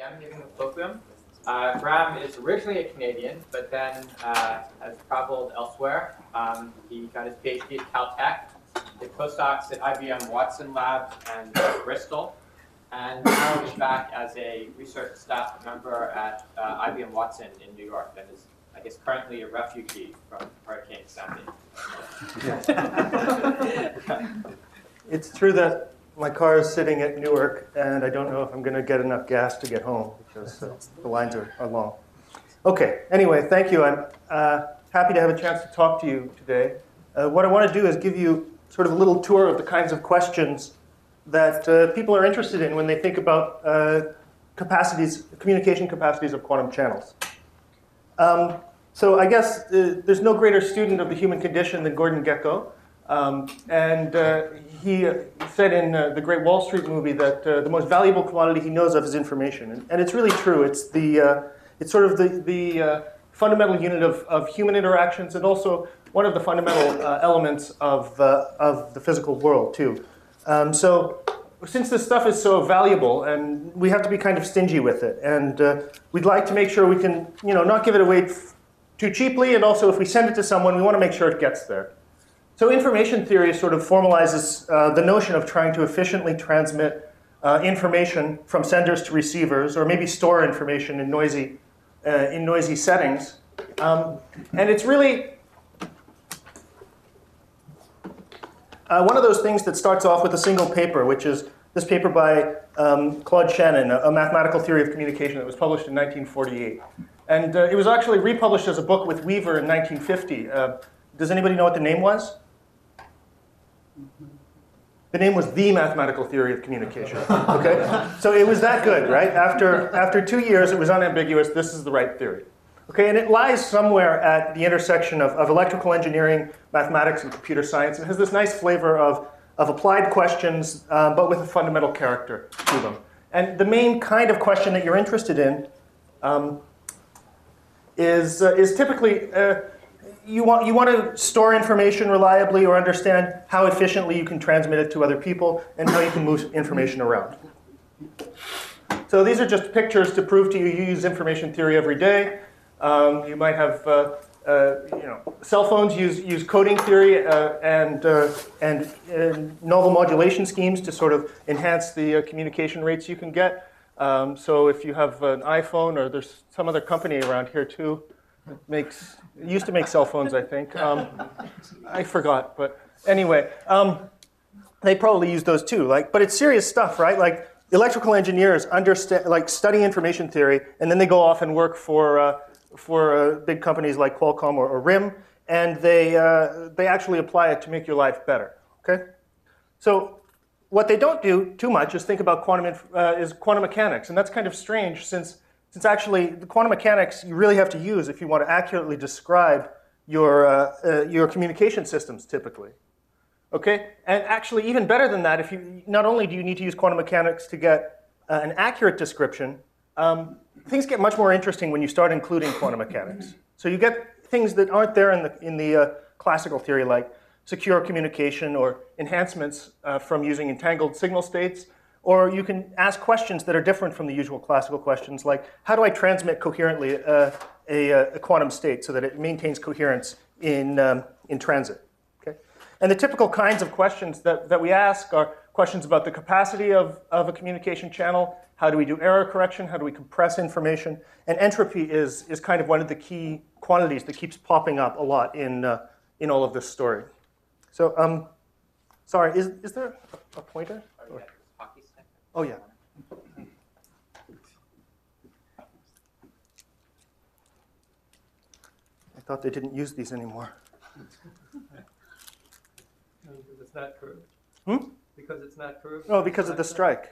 IBM giving the colloquium. Graham is originally a Canadian, but then has traveled elsewhere. He got his PhD at Caltech, did postdocs at IBM Watson Labs and Bristol, and now he's back as a research staff member at IBM Watson in New York, and is, I guess, currently a refugee from Hurricane Sandy. It's true that my car is sitting at Newark, and I don't know if I'm going to get enough gas to get home because the lines are long. Okay, anyway, thank you. I'm happy to have a chance to talk to you today. What I want to do is give you sort of a little tour of the kinds of questions that people are interested in when they think about communication capacities of quantum channels. So I guess there's no greater student of the human condition than Gordon Gekko. He said in the great Wall Street movie that the most valuable commodity he knows of is information. And it's really true. It's sort of the fundamental unit of human interactions, and also one of the fundamental elements of the physical world, too. So since this stuff is so valuable, and we have to be kind of stingy with it, and we'd like to make sure we can, not give it away too cheaply, and also if we send it to someone, we want to make sure it gets there. So information theory sort of formalizes the notion of trying to efficiently transmit information from senders to receivers, or maybe store information in noisy settings. And it's really one of those things that starts off with a single paper, which is this paper by Claude Shannon, A Mathematical Theory of Communication, that was published in 1948. And it was actually republished as a book with Weaver in 1950. Does anybody know what the name was? The name was The Mathematical Theory of Communication. Okay, so it was that good, right? After 2 years, it was unambiguous. This is the right theory. Okay, and it lies somewhere at the intersection of electrical engineering, mathematics, and computer science. It has this nice flavor of applied questions, but with a fundamental character to them. And the main kind of question that you're interested in is typically you want to store information reliably, or understand how efficiently you can transmit it to other people, and how you can move information around. So these are just pictures to prove to you use information theory every day. You might have cell phones use coding theory and novel modulation schemes to sort of enhance the communication rates you can get. So if you have an iPhone, or there's some other company around here too, used to make cell phones, I think. I forgot, but anyway, they probably use those too. But it's serious stuff, right? Like electrical engineers study information theory, and then they go off and work for big companies like Qualcomm or RIM, and they actually apply it to make your life better. Okay, so what they don't do too much is think about quantum mechanics, and that's kind of strange since actually the quantum mechanics you really have to use if you want to accurately describe your communication systems typically. Okay, and actually even better than that, not only do you need to use quantum mechanics to get an accurate description, things get much more interesting when you start including quantum mechanics. So you get things that aren't there in the classical theory, like secure communication or enhancements from using entangled signal states. Or you can ask questions that are different from the usual classical questions, like how do I transmit coherently a quantum state so that it maintains coherence in transit? Okay? And the typical kinds of questions that we ask are questions about the capacity of a communication channel. How do we do error correction? How do we compress information? And entropy is kind of one of the key quantities that keeps popping up a lot in all of this story. So, sorry, is there a pointer? Oh, yeah. Hockey stick. Oh, yeah. I thought they didn't use these anymore. Because it's not true? Hmm? Because it's not true? Oh, because of the strike.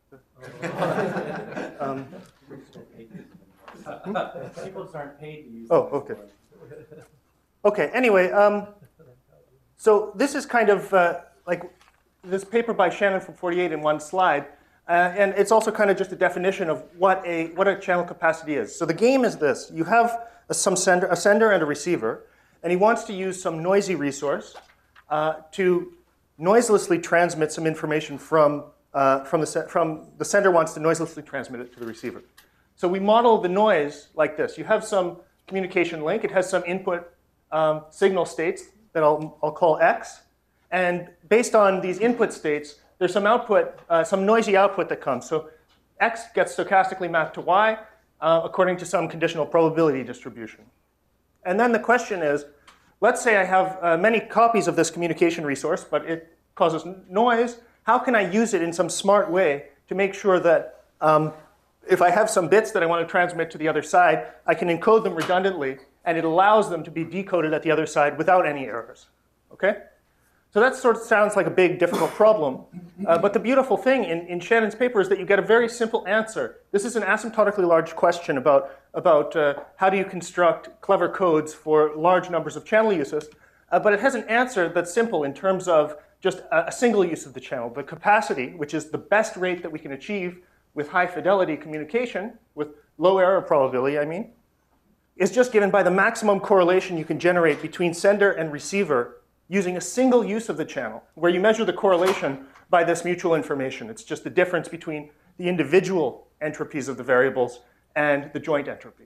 People just aren't paid to use Oh, okay. Okay, anyway, so this is kind of like this paper by Shannon from 48 in one slide. And it's also kind of just a definition of what a channel capacity is. So the game is this. You have a sender and a receiver, and he wants to use some noisy resource to noiselessly transmit some information from from the sender wants to noiselessly transmit it to the receiver. So we model the noise like this. You have some communication link. It has some input signal states that I'll call X. And based on these input states, there's some output, some noisy output that comes. So X gets stochastically mapped to Y according to some conditional probability distribution. And then the question is, let's say I have many copies of this communication resource, but it causes noise. How can I use it in some smart way to make sure that if I have some bits that I want to transmit to the other side, I can encode them redundantly, and it allows them to be decoded at the other side without any errors. Okay? So that sort of sounds like a big, difficult problem. But the beautiful thing in Shannon's paper is that you get a very simple answer. This is an asymptotically large question about how do you construct clever codes for large numbers of channel uses. But it has an answer that's simple in terms of just a single use of the channel. The capacity, which is the best rate that we can achieve with high fidelity communication, with low error probability, I mean, is just given by the maximum correlation you can generate between sender and receiver using a single use of the channel, where you measure the correlation by this mutual information. It's just the difference between the individual entropies of the variables and the joint entropy.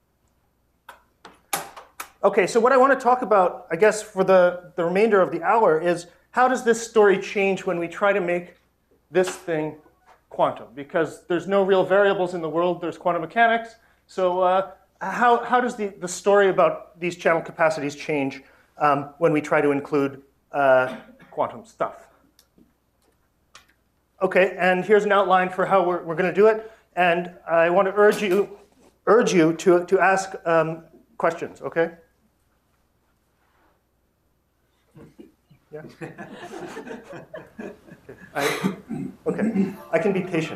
Okay, so what I want to talk about, I guess, for the remainder of the hour is how does this story change when we try to make this thing quantum? Because there's no real variables in the world, there's quantum mechanics. So how does the story about these channel capacities change when we try to include quantum stuff? Okay, and here's an outline for how we're going to do it. And I want to urge you to ask questions, okay? Yeah? Okay, I can be patient.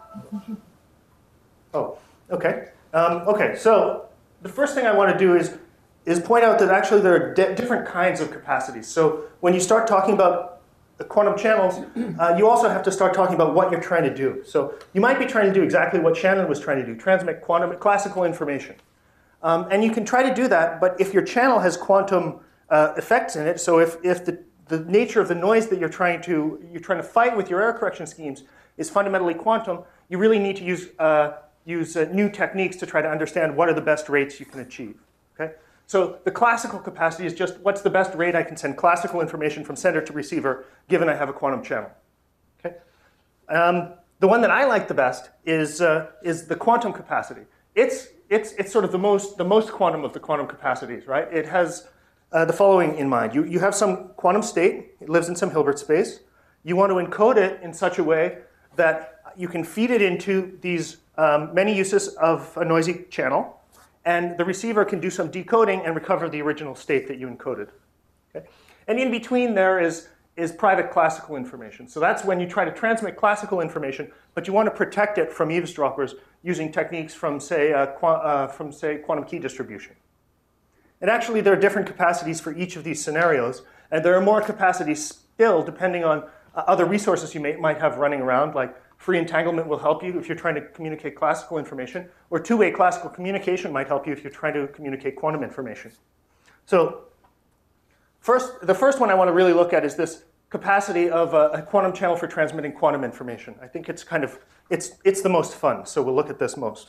Oh, okay. Okay, so the first thing I want to do is point out that actually there are different kinds of capacities. So when you start talking about the quantum channels, you also have to start talking about what you're trying to do. So you might be trying to do exactly what Shannon was trying to do, transmit classical information. And you can try to do that, but if your channel has quantum effects in it, so if the nature of the noise that you're trying to fight with your error correction schemes is fundamentally quantum, you really need to use new techniques to try to understand what are the best rates you can achieve. Okay? So the classical capacity is just what's the best rate I can send classical information from sender to receiver given I have a quantum channel. Okay? The one that I like the best is the quantum capacity. It's sort of the most quantum of the quantum capacities, right? It has the following in mind. You have some quantum state. It lives in some Hilbert space. You want to encode it in such a way that you can feed it into these many uses of a noisy channel, and the receiver can do some decoding and recover the original state that you encoded. Okay? And in between there is private classical information. So that's when you try to transmit classical information, but you want to protect it from eavesdroppers using techniques from, say, quantum key distribution. And actually, there are different capacities for each of these scenarios, and there are more capacities still depending on other resources you might have running around, like free entanglement will help you if you're trying to communicate classical information, or two-way classical communication might help you if you're trying to communicate quantum information. So the first one I want to really look at is this capacity of a quantum channel for transmitting quantum information. I think it's it's the most fun, so we'll look at this most.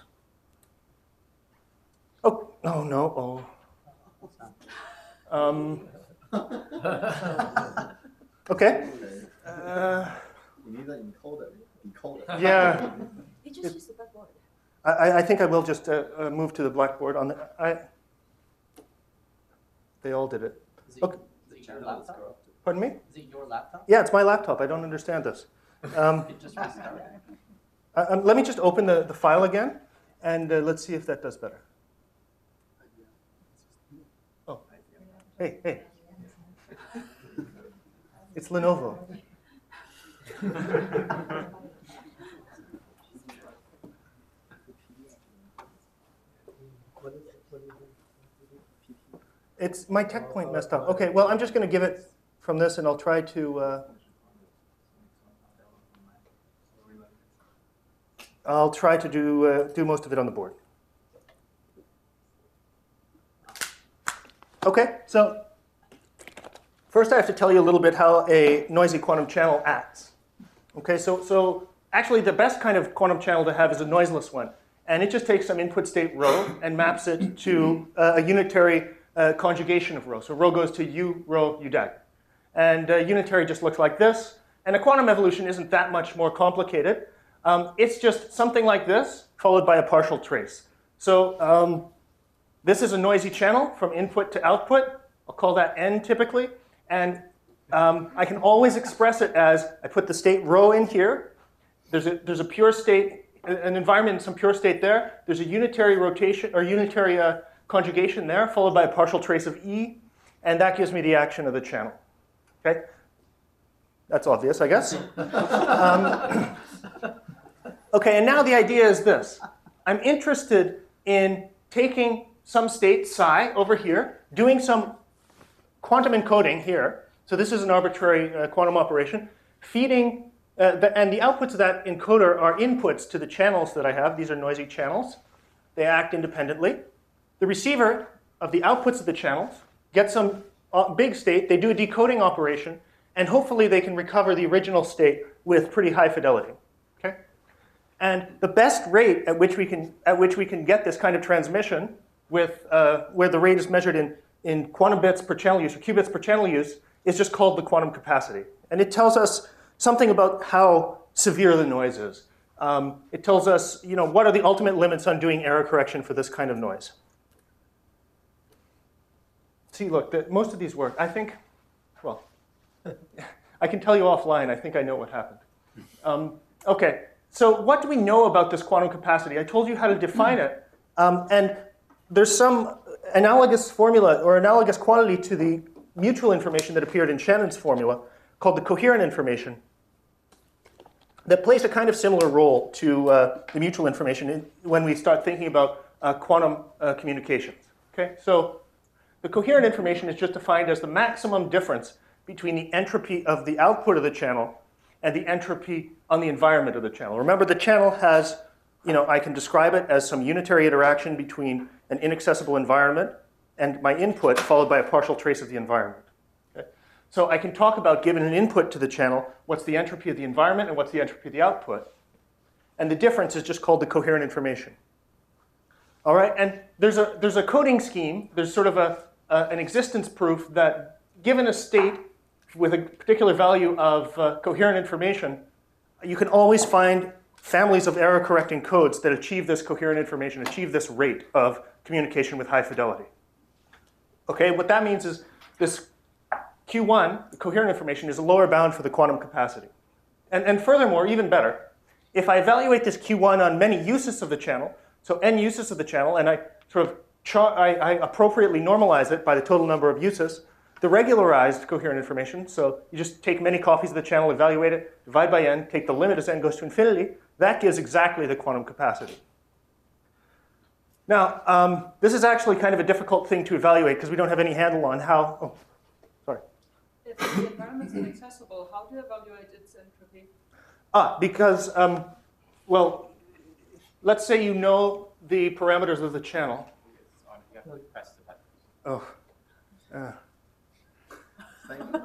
Oh no. Okay. You need that encoder. Yeah. You just use the blackboard. I think I will just move to the blackboard. They all did it. Okay. Is it your laptop? Pardon me? Is it your laptop? Yeah, it's my laptop. I don't understand this. Just restart it. Let me just open the file again, and let's see if that does better. Oh, hey. It's Lenovo. It's my tech point messed up. Okay, well, I'm just going to give it from this, and I'll try to do most of it on the board. Okay, so first I have to tell you a little bit how a noisy quantum channel acts. Okay, so actually the best kind of quantum channel to have is a noiseless one. And it just takes some input state rho and maps it to a unitary conjugation of rho. So rho goes to u, rho, u dag. And unitary just looks like this. And a quantum evolution isn't that much more complicated. It's just something like this, followed by a partial trace. So this is a noisy channel from input to output. I'll call that n typically. And I can always express it as I put the state rho in here. There's a pure state, an environment in some pure state there. There's a unitary rotation or unitary conjugation there, followed by a partial trace of E. And that gives me the action of the channel. Okay? That's obvious, I guess. Okay, and now the idea is this. I'm interested in taking some state psi over here, doing some quantum encoding here. So this is an arbitrary quantum operation, feeding, and the outputs of that encoder are inputs to the channels that I have. These are noisy channels. They act independently. The receiver of the outputs of the channels gets some big state. They do a decoding operation, and hopefully they can recover the original state with pretty high fidelity. Okay? And the best rate at which we can get this kind of transmission with where the rate is measured in quantum bits per channel use or qubits per channel use is just called the quantum capacity. And it tells us something about how severe the noise is. It tells us, what are the ultimate limits on doing error correction for this kind of noise. See, look, most of these work. I think, well, I can tell you offline. I think I know what happened. Okay, so what do we know about this quantum capacity? I told you how to define it. And there's some analogous formula or analogous quantity to the mutual information that appeared in Shannon's formula called the coherent information that plays a kind of similar role to the mutual information when we start thinking about quantum communications. Okay, so the coherent information is just defined as the maximum difference between the entropy of the output of the channel and the entropy on the environment of the channel. Remember, the channel has, I can describe it as some unitary interaction between an inaccessible environment and my input followed by a partial trace of the environment. Okay? So I can talk about, given an input to the channel, what's the entropy of the environment and what's the entropy of the output. And the difference is just called the coherent information. All right, and there's a coding scheme. There's sort of an existence proof that given a state with a particular value of coherent information, you can always find families of error-correcting codes that achieve this coherent information, achieve this rate of communication with high fidelity. Okay, what that means is this Q1, the coherent information, is a lower bound for the quantum capacity. And furthermore, even better, if I evaluate this Q1 on many uses of the channel, so n uses of the channel, and I sort of I appropriately normalize it by the total number of uses, the regularized coherent information, so you just take many copies of the channel, evaluate it, divide by n, take the limit as n goes to infinity, that gives exactly the quantum capacity. Now, this is actually kind of a difficult thing to evaluate because we don't have any handle on how, sorry. If the environment is inaccessible, how do you evaluate its entropy? Because, well, let's say you know the parameters of the channel. You have to press the button. Oh. Thank you.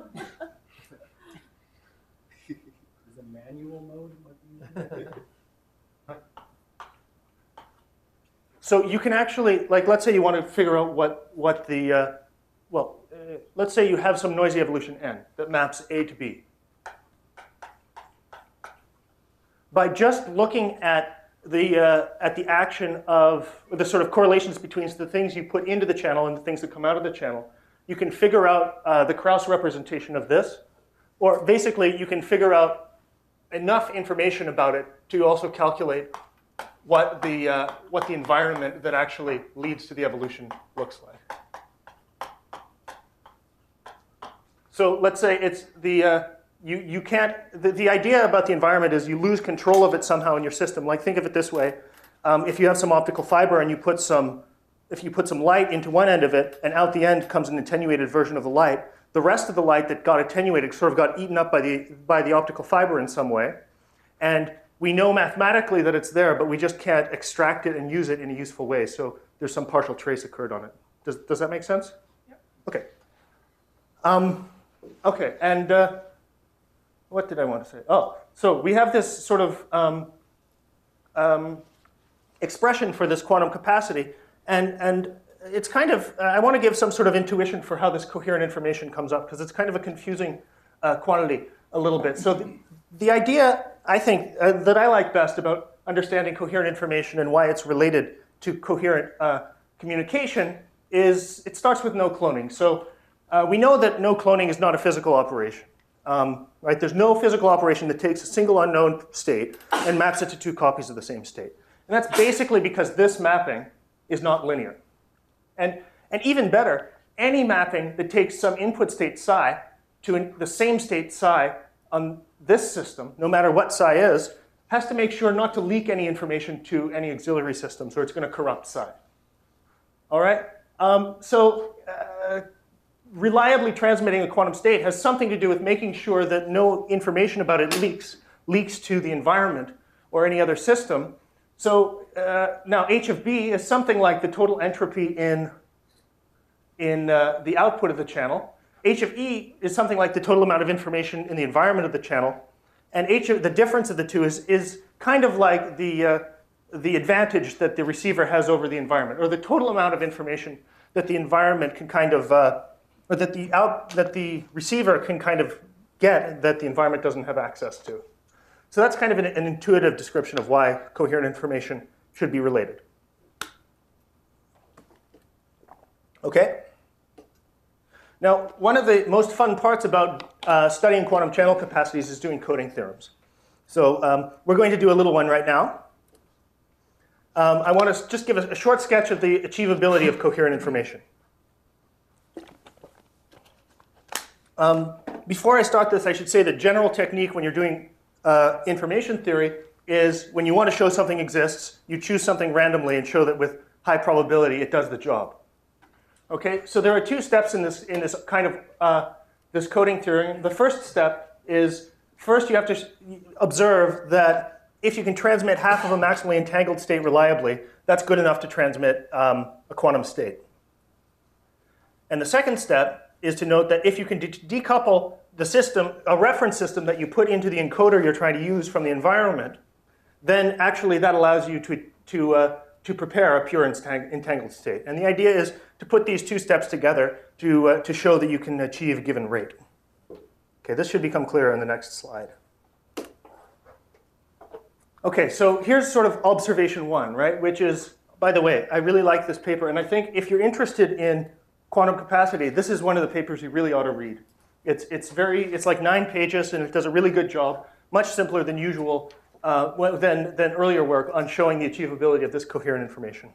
Is a manual mode? So you can actually, like, let's say you want to figure out what the, let's say you have some noisy evolution n that maps A to B. By just looking at the action of the sort of correlations between the things you put into the channel and the things that come out of the channel, you can figure out the Krauss representation of this, or basically you can figure out enough information about it to also calculate what the environment that actually leads to the evolution looks like. So let's say it's you can't, the idea about the environment is you lose control of it somehow in your system. Like, think of it this way. If you have some optical fiber and if you put some light into one end of it and out the end comes an attenuated version of the light, the rest of the light that got attenuated sort of got eaten up by the optical fiber in some way. And we know mathematically that it's there, but we just can't extract it and use it in a useful way. So there's some partial trace occurred on it. Does that make sense? Yep. Okay. Okay, and what did I want to say? Oh, So we have this sort of expression for this quantum capacity, and it's kind of, I want to give some sort of intuition for how this coherent information comes up, because it's kind of a confusing quantity a little bit. So the idea, I think, that I like best about understanding coherent information and why it's related to coherent communication is it starts with no cloning. So we know that no cloning is not a physical operation. Right? There's no physical operation that takes a single unknown state and maps it to two copies of the same state. And that's basically because this mapping is not linear. And even better, any mapping that takes some input state psi to the same state psi on this system, no matter what psi is, has to make sure not to leak any information to any auxiliary systems, or it's going to corrupt psi. All right? Reliably transmitting a quantum state has something to do with making sure that no information about it leaks to the environment or any other system. So now h of b is something like the total entropy in the output of the channel. H of e is something like the total amount of information in the environment of the channel. And the difference of the two is kind of like the advantage that the receiver has over the environment, or the total amount of information that the environment can kind of, or that the receiver can kind of get that the environment doesn't have access to. So that's kind of an intuitive description of why coherent information should be related. Okay? Now, one of the most fun parts about studying quantum channel capacities is doing coding theorems. So we're going to do a little one right now. I want to just give a short sketch of the achievability of coherent information. Before I start this, I should say the general technique when you're doing information theory is when you want to show something exists, you choose something randomly and show that with high probability it does the job. Okay, so there are two steps in this kind of this coding theory. The first step is first you have to observe that if you can transmit half of a maximally entangled state reliably, that's good enough to transmit a quantum state. And the second step is to note that if you can decouple the system, a reference system that you put into the encoder you're trying to use from the environment, then actually that allows you to prepare a pure entangled state. And the idea is to put these two steps together to show that you can achieve a given rate. Okay, this should become clearer in the next slide. Okay, so here's sort of observation one, right? Which is, by the way, I really like this paper, and I think if you're interested in quantum capacity, this is one of the papers you really ought to read. It's like 9 pages, and it does a really good job, much simpler than usual, than earlier work on showing the achievability of this coherent information.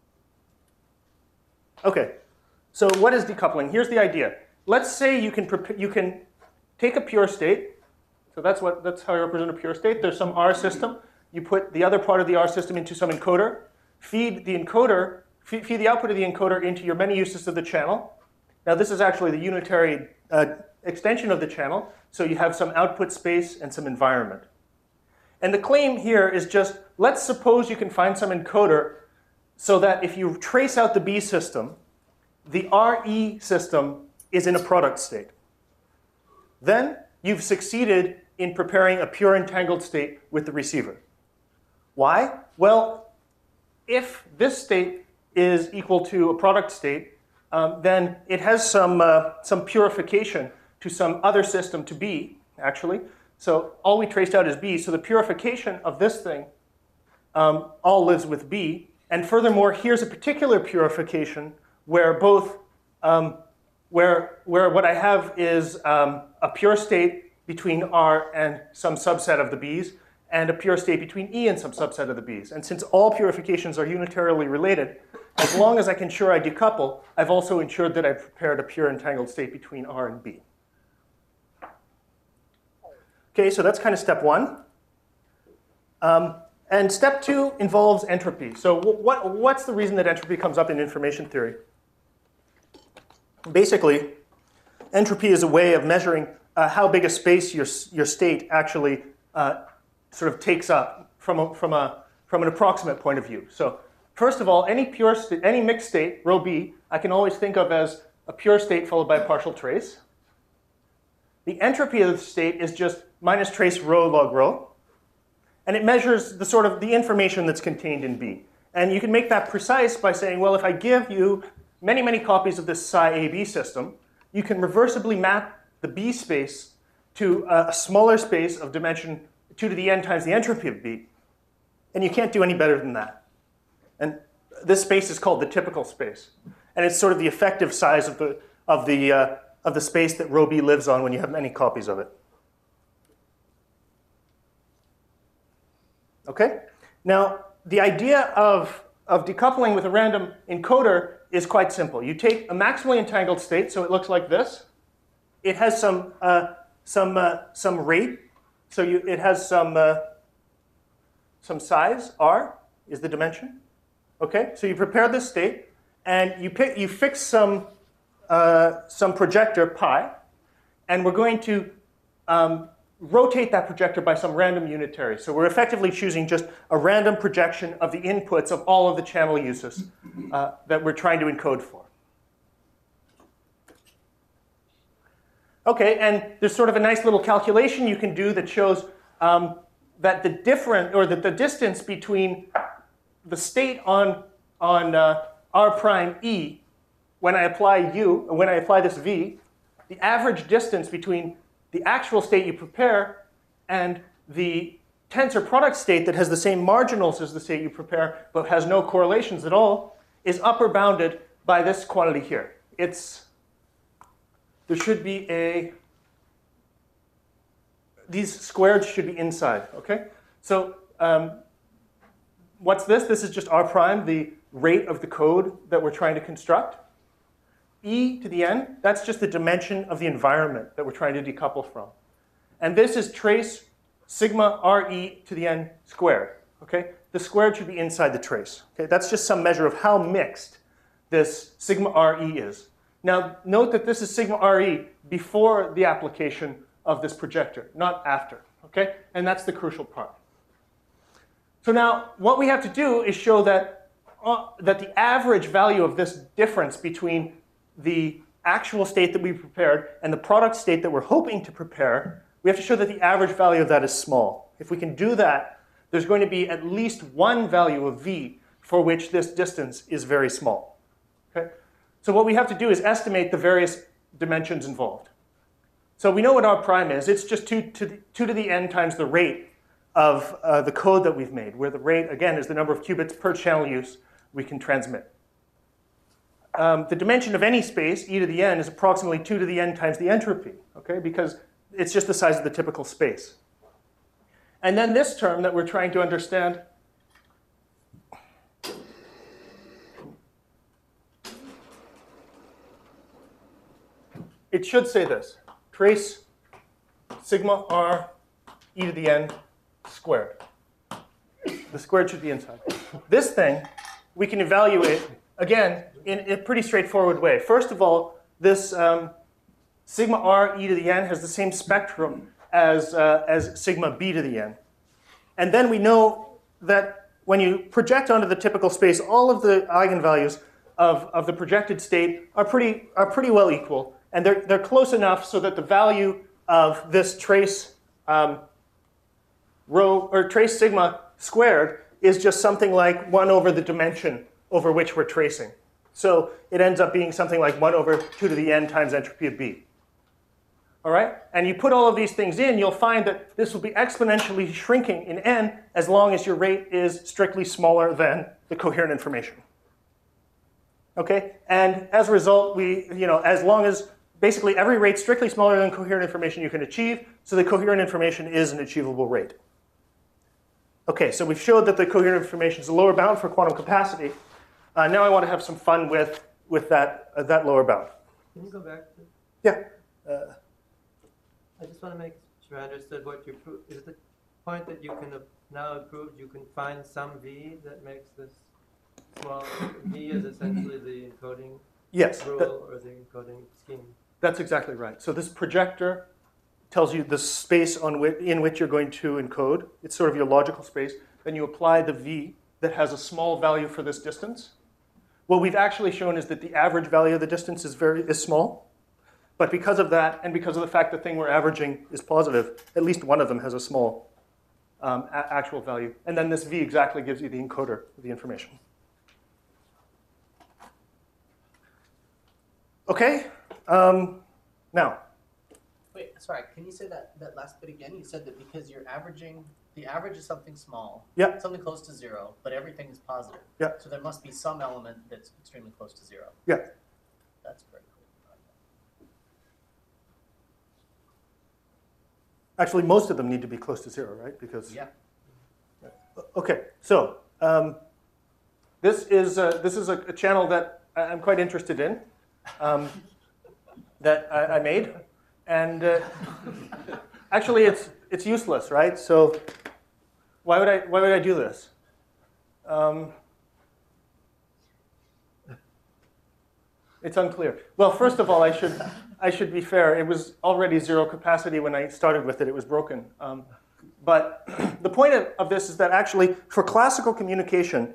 Okay, so what is decoupling? Here's the idea. Let's say you can take a pure state. So that's how you represent a pure state. There's some R system. You put the other part of the R system into some encoder. Feed the output of the encoder into your many uses of the channel. Now this is actually the unitary extension of the channel. So you have some output space and some environment. And the claim here is just, let's suppose you can find some encoder so that if you trace out the B system, the RE system is in a product state. Then you've succeeded in preparing a pure entangled state with the receiver. Why? Well, if this state is equal to a product state, then it has some purification to some other system, to B, actually. So all we traced out is B. So the purification of this thing all lives with B. And furthermore, here's a particular purification where both, where what I have is a pure state between R and some subset of the B's, and a pure state between E and some subset of the B's. And since all purifications are unitarily related, as long as I can ensure I decouple, I've also ensured that I've prepared a pure entangled state between R and B. Okay, so that's kind of step one. And step two involves entropy. So what's the reason that entropy comes up in information theory? Basically, entropy is a way of measuring how big a space your state actually sort of takes up from an approximate point of view. So first of all, any mixed state, rho B, I can always think of as a pure state followed by a partial trace. The entropy of the state is just minus trace rho log rho. And it measures the sort of the information that's contained in B. And you can make that precise by saying, well, if I give you many, many copies of this psi AB system, you can reversibly map the B space to a smaller space of dimension 2 to the n times the entropy of B. And you can't do any better than that. And this space is called the typical space. And it's sort of the effective size of the space that rho B lives on when you have many copies of it. Okay? Now, the idea of decoupling with a random encoder is quite simple. You take a maximally entangled state, so it looks like this. It has some rate, so it has some size, r is the dimension. Okay, so you prepare this state, and you fix some projector pi, and we're going to rotate that projector by some random unitary. So we're effectively choosing just a random projection of the inputs of all of the channel uses that we're trying to encode for. Okay, and there's sort of a nice little calculation you can do that shows that the distance between the state on r prime e when I apply this v, the average distance between the actual state you prepare and the tensor product state that has the same marginals as the state you prepare but has no correlations at all is upper bounded by this quantity here. There should be these squared should be inside, okay? So what's this? This is just r prime, the rate of the code that we're trying to construct. E to the n, that's just the dimension of the environment that we're trying to decouple from. And this is trace sigma re to the n squared, okay? The squared should be inside the trace, okay? That's just some measure of how mixed this sigma re is. Now, note that this is sigma re before the application of this projector, not after, okay? And that's the crucial part. So now, what we have to do is show that the average value of this difference between the actual state that we prepared and the product state that we're hoping to prepare, we have to show that the average value of that is small. If we can do that, there's going to be at least one value of v for which this distance is very small. Okay? So what we have to do is estimate the various dimensions involved. So we know what r prime is. It's just 2 to the n times the rate of the code that we've made, where the rate, again, is the number of qubits per channel use we can transmit. The dimension of any space, e to the n, is approximately 2 to the n times the entropy, okay? Because it's just the size of the typical space. And then this term that we're trying to understand, it should say this: trace sigma r e to the n squared. The squared should be inside. This thing we can evaluate, again, in a pretty straightforward way. First of all, this sigma r e to the n has the same spectrum as sigma b to the n. And then we know that when you project onto the typical space, all of the eigenvalues of the projected state are pretty well equal. And they're close enough so that the value of this trace trace sigma squared is just something like 1 over the dimension over which we're tracing. So it ends up being something like 1 over 2 to the n times entropy of B. All right? And you put all of these things in, you'll find that this will be exponentially shrinking in n as long as your rate is strictly smaller than the coherent information. Okay? And as a result, as long as basically every rate strictly smaller than coherent information you can achieve, so the coherent information is an achievable rate. Okay, so we've showed that the coherent information is a lower bound for quantum capacity. Now I want to have some fun with that lower bound. Can you go back to? Yeah. I just want to make sure I understood what you proved. Is the point that you can have now proved you can find some v that makes this small? V is essentially the encoding rule or the encoding scheme. That's exactly right. So this projector tells you the space in which you're going to encode. It's sort of your logical space. Then you apply the v that has a small value for this distance. What we've actually shown is that the average value of the distance is small. But because of that, and because of the fact the thing we're averaging is positive, at least one of them has a small actual value. And then this V exactly gives you the encoder of the information. Okay, now. Wait, sorry, can you say that last bit again? You said that because you're averaging, the average is something small, Yeah. something close to 0, but everything is positive. Yeah. So there must be some element that's extremely close to 0. Yeah. That's very cool. Actually, most of them need to be close to 0, right? Because Yeah. okay, so this is a channel that I'm quite interested in, that I made, and actually it's useless, right? So why would I do this? It's unclear. Well, first of all, I should be fair. It was already 0 capacity when I started with it. It was broken. But the point of this is that actually, for classical communication,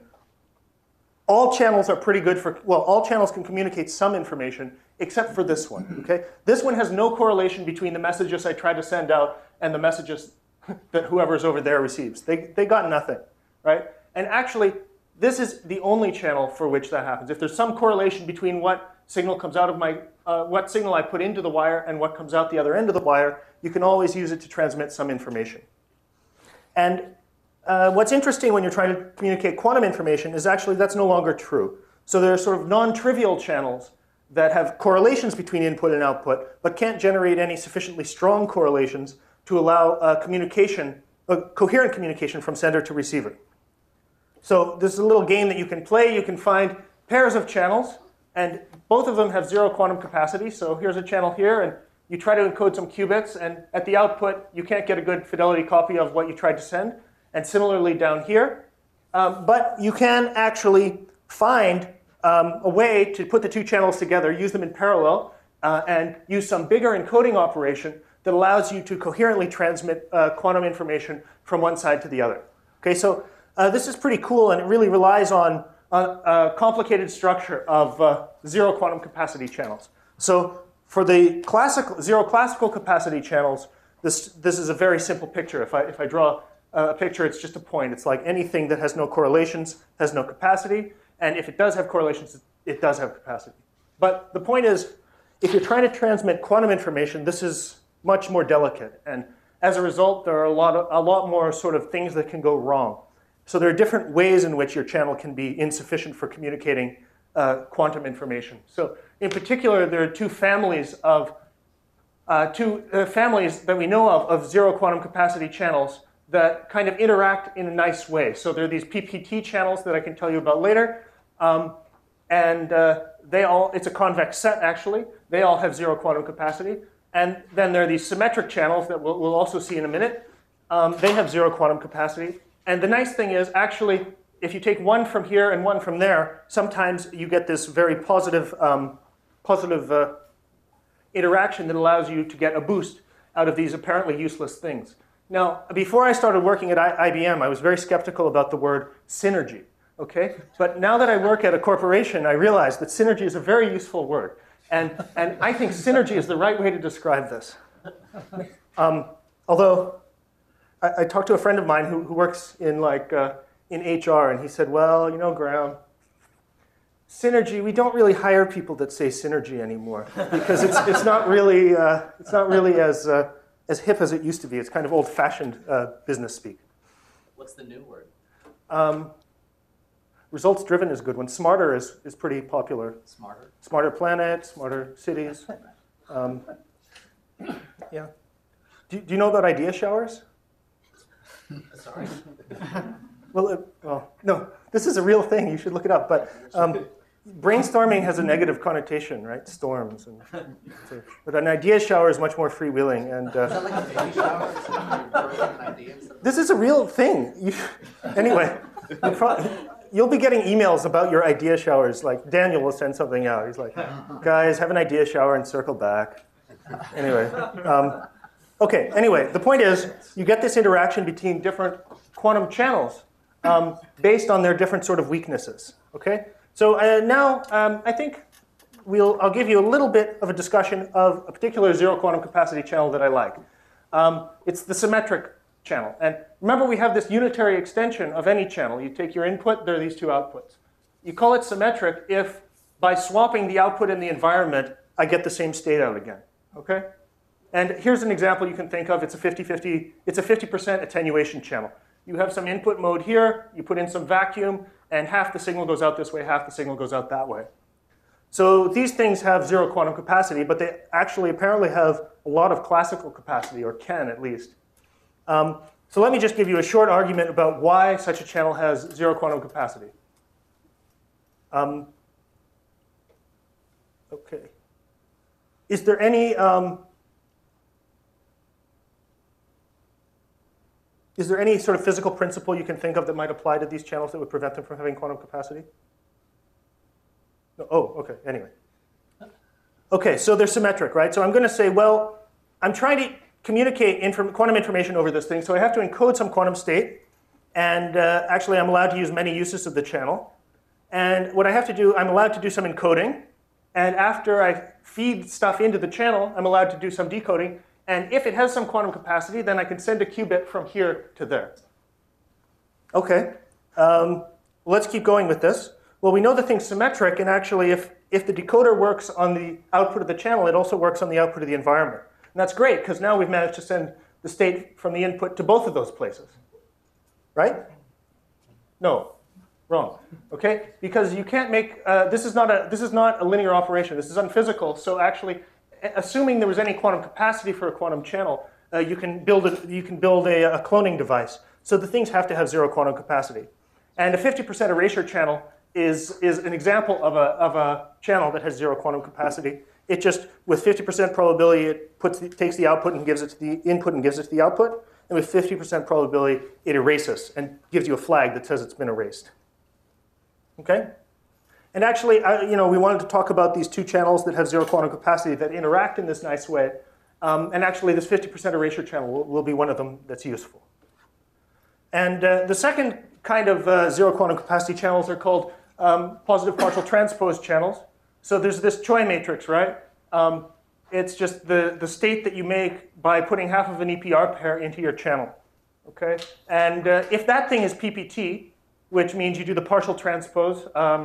all channels are pretty good for, well, all channels can communicate some information, except for this one, okay? This one has no correlation between the messages I try to send out and the messages that whoever's over there receives. They got nothing, right? And actually, this is the only channel for which that happens. If there's some correlation between what signal comes out of my, what signal I put into the wire and what comes out the other end of the wire, you can always use it to transmit some information. And what's interesting when you're trying to communicate quantum information is actually that's no longer true. So there are sort of non-trivial channels that have correlations between input and output, but can't generate any sufficiently strong correlations to allow communication, coherent communication from sender to receiver. So this is a little game that you can play. You can find pairs of channels, and both of them have 0 quantum capacity. So here's a channel here, and you try to encode some qubits, and at the output, you can't get a good fidelity copy of what you tried to send. And similarly down here. But you can actually find a way to put the two channels together, use them in parallel, and use some bigger encoding operation that allows you to coherently transmit quantum information from one side to the other. Okay, so this is pretty cool, and it really relies on a complicated structure of 0 quantum capacity channels. So for the 0 classical capacity channels, this is a very simple picture. If I draw a picture, it's just a point. It's like anything that has no correlations has no capacity, and if it does have correlations, it does have capacity. But the point is, if you're trying to transmit quantum information, this is much more delicate, and as a result, there are a lot more sort of things that can go wrong. So there are different ways in which your channel can be insufficient for communicating quantum information. So in particular, there are two families that we know of 0 quantum capacity channels that kind of interact in a nice way. So there are these PPT channels that I can tell you about later. It's a convex set, actually. They all have 0 quantum capacity. And then there are these symmetric channels that we'll also see in a minute. They have 0 quantum capacity. And the nice thing is, actually, if you take one from here and one from there, sometimes you get this very positive interaction that allows you to get a boost out of these apparently useless things. Now, before I started working at IBM, I was very skeptical about the word synergy, okay? But now that I work at a corporation, I realize that synergy is a very useful word. And I think synergy is the right way to describe this. Although, I talked to a friend of mine who works in HR, and he said, well, you know, Graham, synergy, we don't really hire people that say synergy anymore, because it's not really as hip as it used to be. It's kind of old-fashioned business speak. What's the new word? Results-driven is a good one. Smarter is pretty popular. Smarter? Smarter planet, smarter cities. Yeah. Do you know about idea showers? Sorry? Well, no, this is a real thing. You should look it up. But brainstorming has a negative connotation, right? Storms. But an idea shower is much more freewheeling. And Is that like a baby shower? So you're birthing an idea instead of- this is a real thing. Anyway, you'll be getting emails about your idea showers. Like Daniel will send something out. He's like, guys, have an idea shower and circle back. Anyway. Okay, anyway, the point is you get this interaction between different quantum channels based on their different sort of weaknesses. Okay? So now I think I'll give you a little bit of a discussion of a particular zero quantum capacity channel that I like. It's the symmetric channel. And remember, we have this unitary extension of any channel. You take your input, there are these two outputs. You call it symmetric if by swapping the output in the environment, I get the same state out again. Okay? And here's an example you can think of. It's a 50-50, it's a 50% attenuation channel. You have some input mode here, you put in some vacuum, and half the signal goes out this way, half the signal goes out that way. So these things have zero quantum capacity, but they actually apparently have a lot of classical capacity, or can at least. So let me just give you a short argument about why such a channel has zero quantum capacity. Okay. Is there any sort of physical principle you can think of that might apply to these channels that would prevent them from having quantum capacity? No? Oh, okay, anyway. Okay, so they're symmetric, right? So I'm going to say, well, I'm trying to communicate quantum information over this thing, so I have to encode some quantum state, and actually I'm allowed to use many uses of the channel. And what I have to do, I'm allowed to do some encoding, and after I feed stuff into the channel, I'm allowed to do some decoding, and if it has some quantum capacity, then I can send a qubit from here to there. Okay, let's keep going with this. Well, we know the thing's symmetric, and actually if the decoder works on the output of the channel, it also works on the output of the environment. And that's great, because now we've managed to send the state from the input to both of those places. Right? No, wrong. Okay? Because you can't make, this is not a linear operation. This is unphysical, so actually, assuming there was any quantum capacity for a quantum channel, you can build a cloning device. So the things have to have zero quantum capacity. And a 50% erasure channel is an example of a channel that has zero quantum capacity. It just, with 50% probability, it takes the output and gives it to the input and gives it to the output. And with 50% probability, it erases and gives you a flag that says it's been erased. Okay? And actually, we wanted to talk about these two channels that have zero quantum capacity that interact in this nice way. And actually, this 50% erasure channel will be one of them that's useful. And the second kind of zero quantum capacity channels are called positive partial transpose channels. So there's this Choi matrix, right? It's just the state that you make by putting half of an EPR pair into your channel. Okay? And if that thing is PPT, which means you do the partial transpose,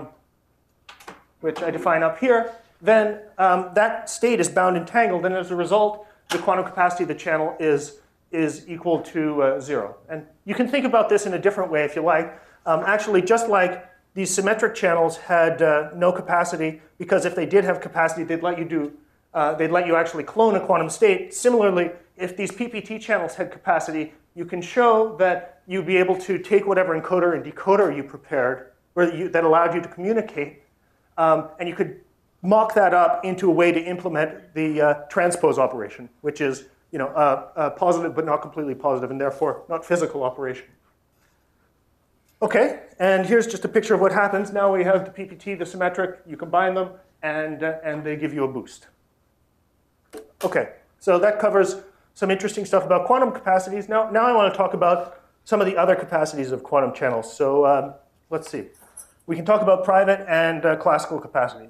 which I define up here, then that state is bound entangled, and as a result, the quantum capacity of the channel is equal to 0. And you can think about this in a different way if you like. Actually, just like these symmetric channels had no capacity, because if they did have capacity, they'd let you actually clone a quantum state. Similarly, if these PPT channels had capacity, you can show that you'd be able to take whatever encoder and decoder you prepared, or that allowed you to communicate, and you could mock that up into a way to implement the transpose operation, which is a positive but not completely positive, and therefore not physical operation. Okay, and here's just a picture of what happens. Now we have the PPT, the symmetric, you combine them, and they give you a boost. Okay, so that covers some interesting stuff about quantum capacities. Now I want to talk about some of the other capacities of quantum channels. So let's see. We can talk about private and classical capacities.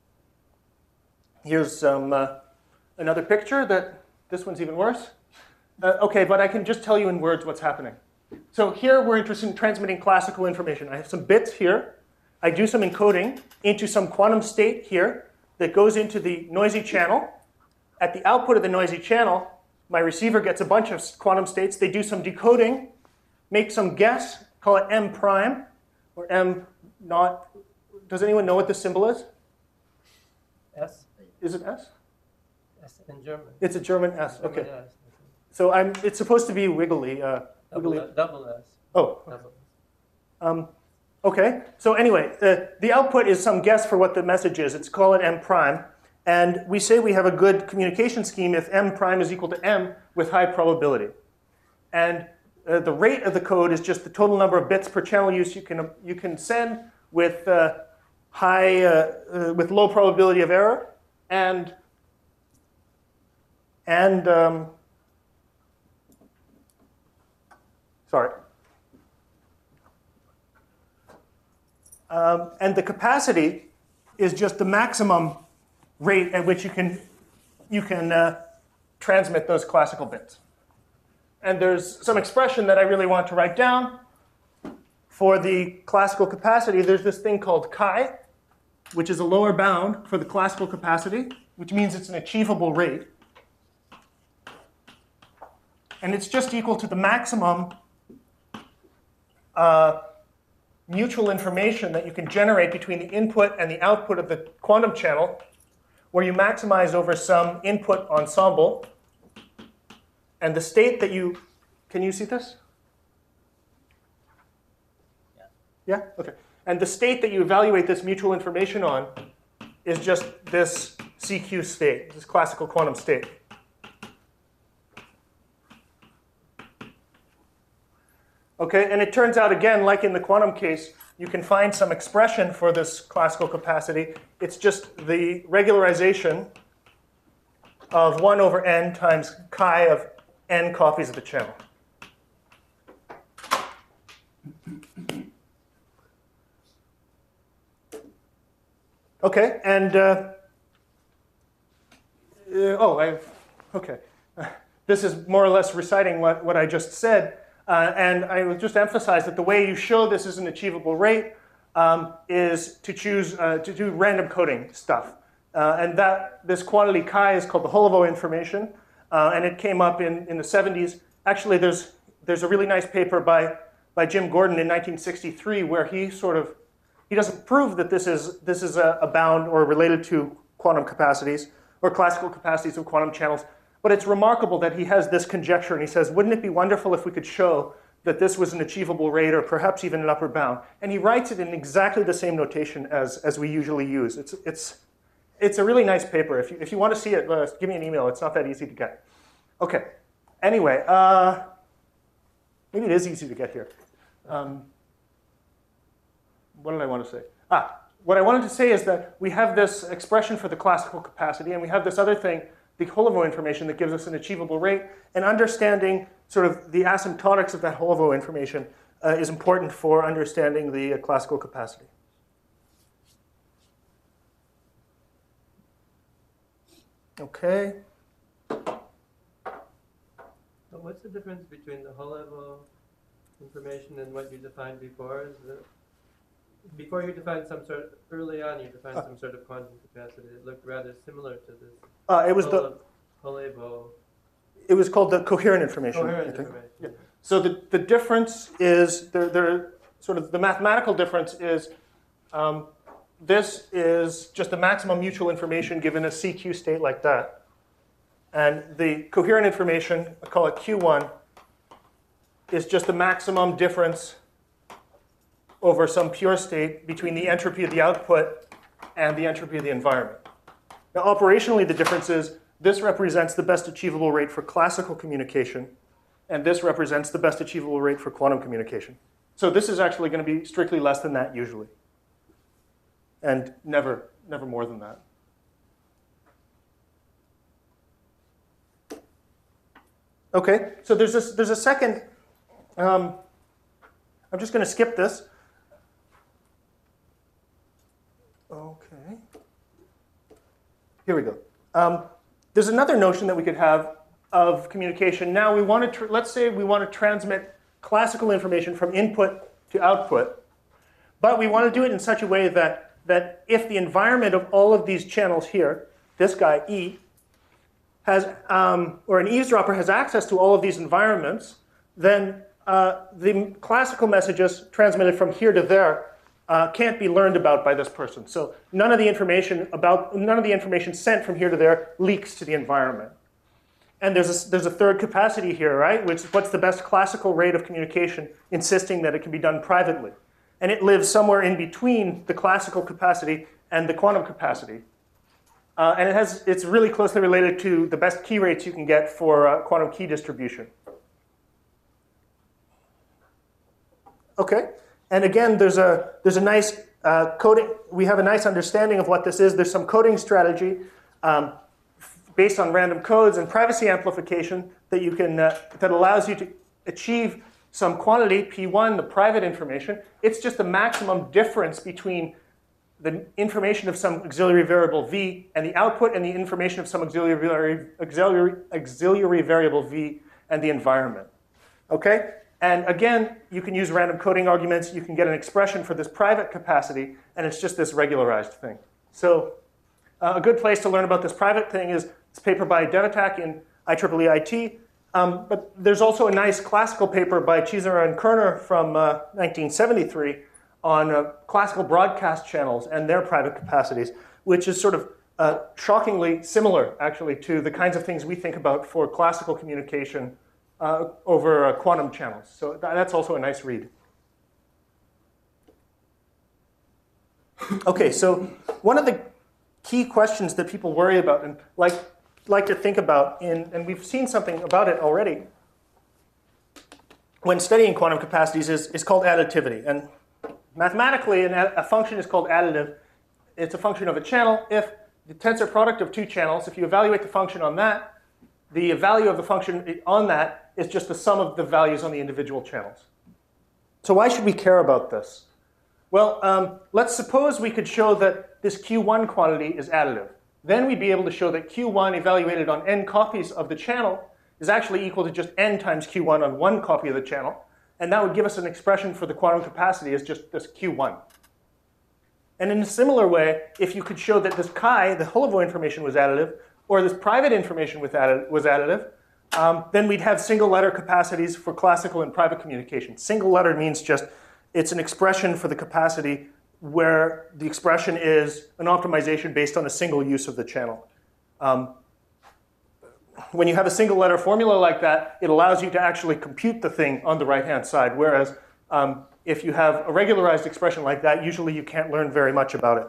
Here's another picture this one's even worse. Okay, but I can just tell you in words what's happening. So here we're interested in transmitting classical information. I have some bits here. I do some encoding into some quantum state here that goes into the noisy channel. At the output of the noisy channel, my receiver gets a bunch of quantum states. They do some decoding, make some guess, call it M prime, or M not. Does anyone know what this symbol is? S? Is it S? S in German. It's a German S, okay. German S. So it's supposed to be wiggly. Double S. Oh. Double. Okay, so anyway, the output is some guess for what the message is. It's call it M prime. And we say we have a good communication scheme if M prime is equal to M with high probability. And the rate of the code is just the total number of bits per channel use you can send with with low probability of error and the capacity is just the maximum rate at which you can transmit those classical bits. And there's some expression that I really want to write down. For the classical capacity, there's this thing called chi, which is a lower bound for the classical capacity, which means it's an achievable rate. And it's just equal to the maximum mutual information that you can generate between the input and the output of the quantum channel, where you maximize over some input ensemble. And the state that you, can you see this? Yeah? Okay. And the state that you evaluate this mutual information on is just this CQ state, this classical quantum state. Okay, and it turns out, again, like in the quantum case, you can find some expression for this classical capacity. It's just the regularization of 1 over n times chi of n copies of the channel. Okay, and okay. This is more or less reciting what I just said. And I would just emphasize that the way you show this is an achievable rate is to choose to do random coding stuff. And that this quantity chi is called the Holovo information, and it came up in the 70s. Actually, there's a really nice paper by Jim Gordon in 1963 where he doesn't prove that this is a bound or related to quantum capacities or classical capacities of quantum channels. But it's remarkable that he has this conjecture, and he says, wouldn't it be wonderful if we could show that this was an achievable rate or perhaps even an upper bound? And he writes it in exactly the same notation as we usually use. It's a really nice paper. If you want to see it, give me an email. It's not that easy to get. Okay. Anyway, maybe it is easy to get here. What did I want to say? What I wanted to say is that we have this expression for the classical capacity, and we have this other thing, the Holovo information, that gives us an achievable rate. And understanding sort of the asymptotics of that Holovo information is important for understanding the classical capacity. Okay. So what's the difference between the Holovo information and what you defined before? Before you defined some sort of, early on you defined some sort of quantum capacity that looked rather similar to this. It was Holovo. It was called the coherent information. Coherent information. Yeah. So the difference is, sort of the mathematical difference is, this is just the maximum mutual information given a CQ state like that. And the coherent information, I call it Q1, is just the maximum difference over some pure state between the entropy of the output and the entropy of the environment. Now, operationally, the difference is this represents the best achievable rate for classical communication, and this represents the best achievable rate for quantum communication. So this is actually going to be strictly less than that usually, and never more than that. Okay, so there's a second. I'm just going to skip this. Okay. Here we go. There's another notion that we could have of communication. Now we want to, let's say we want to transmit classical information from input to output, but we want to do it in such a way that if the environment of all of these channels here, this guy E, has, or an eavesdropper has access to all of these environments, then the classical messages transmitted from here to there can't be learned about by this person. So none of the information sent from here to there leaks to the environment. And there's a third capacity here, right? What's the best classical rate of communication, insisting that it can be done privately. And it lives somewhere in between the classical capacity and the quantum capacity. And it's really closely related to the best key rates you can get for quantum key distribution. Okay. And again, there's a nice coding. We have a nice understanding of what this is. There's some coding strategy based on random codes and privacy amplification that you can that allows you to achieve some quantity P1, the private information. It's just the maximum difference between the information of some auxiliary variable v, and the output and the information of some auxiliary variable v, and the environment. Okay? And again, you can use random coding arguments. You can get an expression for this private capacity, and it's just this regularized thing. So a good place to learn about this private thing is this paper by Devatak in IEEE IT. But there's also a nice classical paper by Chisora and Kerner from 1973 on classical broadcast channels and their private capacities, which is sort of shockingly similar, actually, to the kinds of things we think about for classical communication over quantum channels. So that's also a nice read. Okay, so one of the key questions that people worry about and like to think about, and we've seen something about it already, when studying quantum capacities is called additivity. And mathematically, a function is called additive. It's a function of a channel if the tensor product of two channels, if you evaluate the function on that, the value of the function on that is just the sum of the values on the individual channels. So why should we care about this? Well, let's suppose we could show that this Q1 quantity is additive. Then we'd be able to show that Q1 evaluated on n copies of the channel is actually equal to just n times Q1 on one copy of the channel. And that would give us an expression for the quantum capacity as just this Q1. And in a similar way, if you could show that this chi, the Holovo information, was additive, or this private information was additive, then we'd have single letter capacities for classical and private communication. Single letter means just it's an expression for the capacity where the expression is an optimization based on a single use of the channel. When you have a single letter formula like that, it allows you to actually compute the thing on the right-hand side, whereas if you have a regularized expression like that, usually you can't learn very much about it.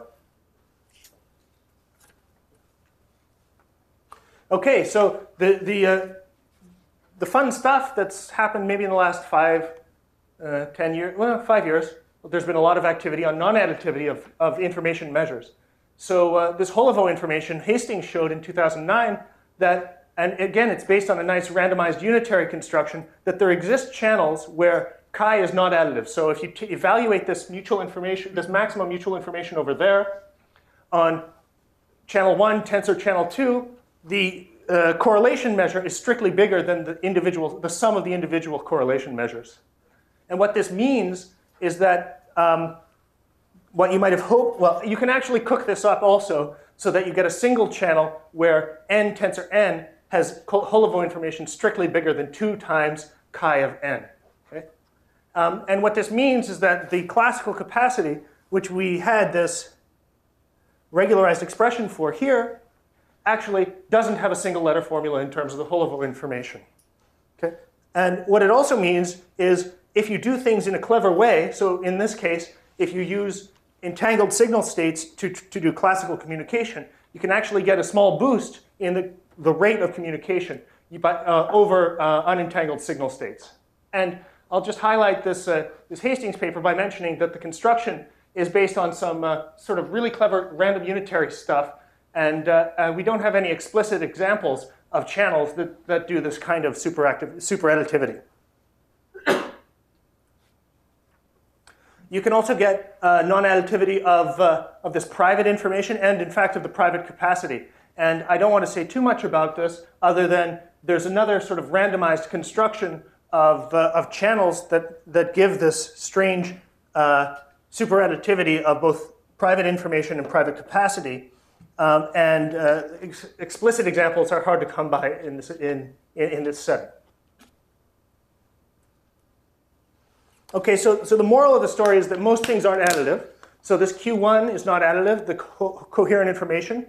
Okay, so the fun stuff that's happened maybe in the last 10 years, well, 5 years, there's been a lot of activity on non-additivity of information measures. So this Holovo information, Hastings showed in 2009 that, and again, it's based on a nice randomized unitary construction, that there exist channels where chi is not additive. So if you evaluate this mutual information, this maximum mutual information over there on channel 1, tensor channel 2, the correlation measure is strictly bigger than the sum of the individual correlation measures. And what this means is that what you might have hoped, well, you can actually cook this up also so that you get a single channel where n tensor n has Holovo information strictly bigger than 2 times chi of n. Okay? And what this means is that the classical capacity, which we had this regularized expression for here, actually doesn't have a single letter formula in terms of the Holovo information. Okay? And what it also means is if you do things in a clever way, so in this case, if you use entangled signal states to do classical communication, you can actually get a small boost in the rate of communication over unentangled signal states. And I'll just highlight this Hastings paper by mentioning that the construction is based on some sort of really clever random unitary stuff, and we don't have any explicit examples of channels that do this kind of super additivity. You can also get non-additivity of this private information and, in fact, of the private capacity. And I don't want to say too much about this other than there's another sort of randomized construction of channels that give this strange super additivity of both private information and private capacity. Explicit examples are hard to come by in this setting. Okay, so the moral of the story is that most things aren't additive. So this Q1 is not additive, the coherent information.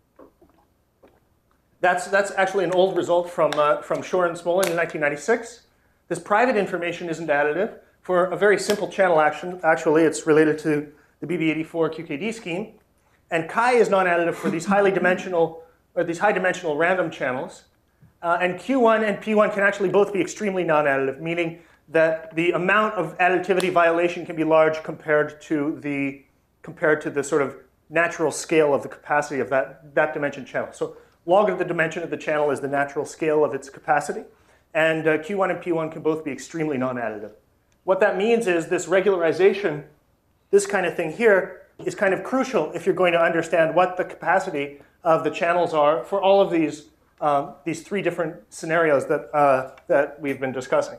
That's actually an old result from Shor and Smolin in 1996. This private information isn't additive for a very simple channel action. Actually, it's related to the BB84 QKD scheme. And chi is non-additive for these high dimensional random channels. And Q1 and P1 can actually both be extremely non-additive, meaning that the amount of additivity violation can be large compared to the sort of natural scale of the capacity of that dimension channel. So log of the dimension of the channel is the natural scale of its capacity. And Q1 and P1 can both be extremely non-additive. What that means is this regularization, this kind of thing here, is kind of crucial if you're going to understand what the capacity of the channels are for all of these three different scenarios that we've been discussing.